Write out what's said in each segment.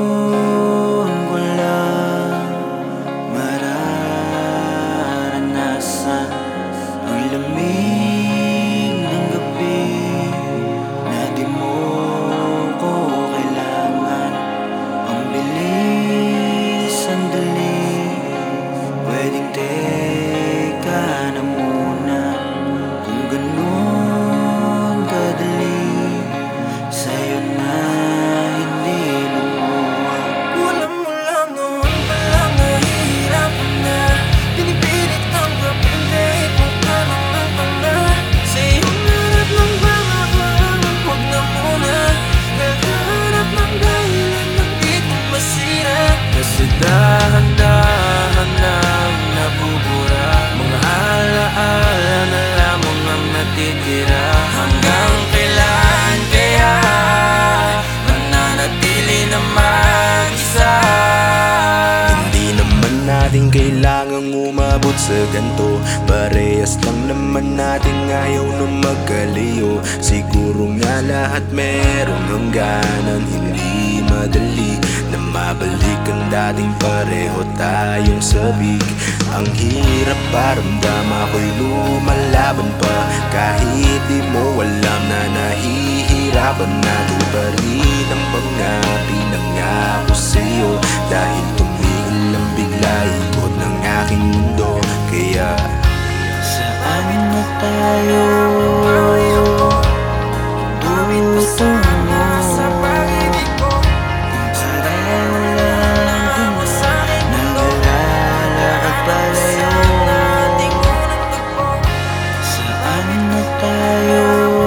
ko lang mararanasan ang lamig ng gabi na di mo ko kailangan. Ang bilis, sandali, pwedeng teka na muna. Kung ganun kadali, sa'yo na hindi lumuha. Alam mo lang noon pa lang nahihirapan na. Pinipilit ang kapinit, huwag ka nang nagpala. Sa iyong harap ng bangabangan, huwag na muna. Naghahanap ng dahilan ng di ko masira. Kasi dahan-dahan nang nabubura. Mga alaala na lamang ang natitira. Hanggang kailan kaya mananatili na mag-isa? Hindi naman natin kailangang umabot sa ganto. Parehas lang naman natin ayaw na magkalayo. Siguro nga lahat merong hangganan. Hindi madali na mabalik ang dating pareho tayong sabik. Ang hirap paramdam, ako'y lumalaban pa. Kahit di mo alam na nahihirapan na. Tuparin ang mga pinangako sa'yo. Dahil tumigil ang bigla ikot ng aking mundo. Kaya Saan na tayo? Gusto na sa pag-ibig ko. Pareho lang din nanglalakad palayo. Saan na tayo?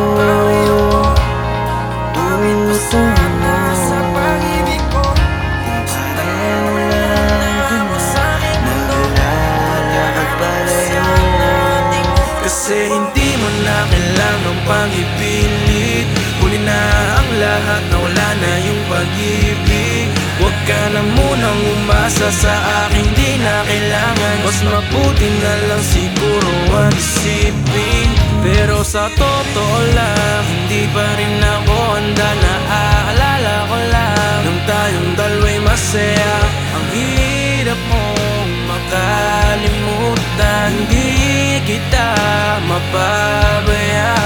Gusto na Sa pag-ibig ko. pareho lang din nanglalakad palayo. Kasi hindi mo na kailangang pang-ipilit. Huli na ang lahat, nawala na yung pag-ibig. Huwag ka na munang umasa sa aking di na kailangan. Mas mabuti na lang siguro ang isipin. Pero sa totoo lang, hindi pa rin ako handa. Naaalala ko lang nung tayong dalawa'y masaya. Ang hirap mong makalimutan, hindi kita mapabayaan.